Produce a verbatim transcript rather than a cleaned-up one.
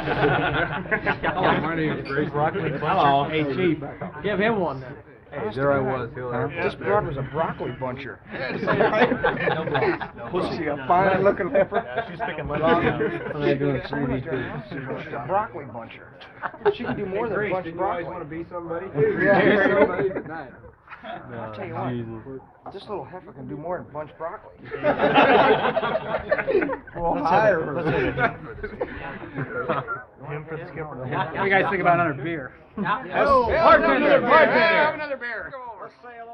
Hello, my name is Grace. Hello. Hey, Chief. Give him one then. Hey, there I was. This broad was a broccoli buncher. Was she a fine looking heifer? She's picking lemons. A broccoli buncher. She can do more than bunch Did you broccoli. always want to be somebody? Yeah. Somebody tonight. I'll tell you what, this little heifer can do more than bunch broccoli. We'll hire her. Him for the skipper. What do you guys think about another beer? Yeah. Oh, bartender, another beer. bartender. Have another beer. Let's say hello